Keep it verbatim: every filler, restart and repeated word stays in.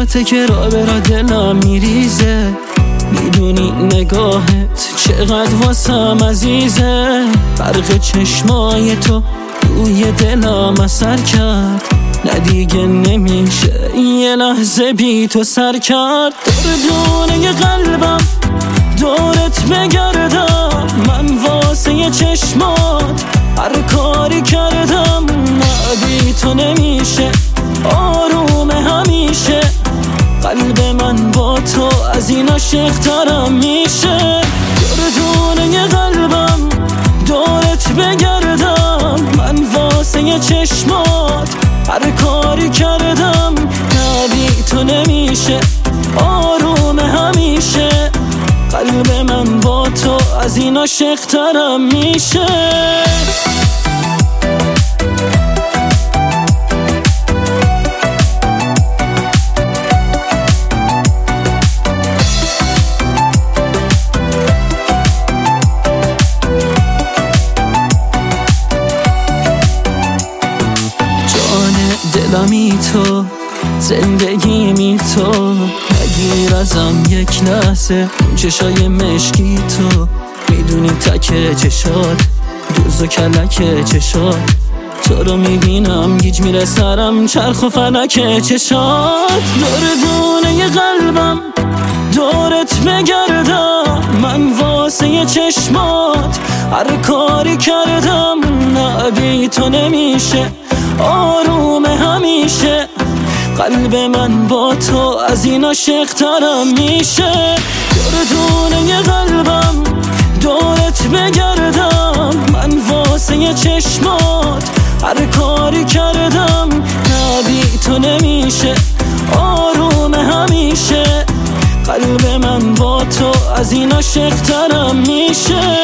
ساعته که را برا دلم میریزه، میدونی نگاهت چقدر واسم عزیزه. برق چشمای تو روی دلم اثر کرد، نه دیگه نمیشه یه لحظه بی تو سر کرد. دور دونه قلبم دورت بگردم، من واسه یه چشمات هر کاری کردم. نه بی تو نمیشه آرومه همیشه، قلب من با تو از این عاشق‌ترم میشه. دونه قلبم دورت بگردم، من واسه یه چشمات هر کاری کردم. نه بی تو نمیشه آرومه همیشه، قلب من با تو از این عاشق‌ترم میشه. دلمی تو زندگی می تو، نگیر ازم یک لحظه چشای مشکی تو. میدونی تک چشات دوز و کلک چشات، تو رو میبینم گیج میره سرم چرخ و فلک چشات. دور دونه قلبم دورت بگردم، من واسه یه چشمات هر کاری کردم. نه بی تو نمیشه آرومه همیشه، قلب من با تو از این عاشق‌ترم میشه. دونه قلبم دورت بگردم، من واسه یه چشمات هر کاری کردم. نه بی تو نمیشه آرومه همیشه، قلب من با تو از این عاشق‌ترم میشه.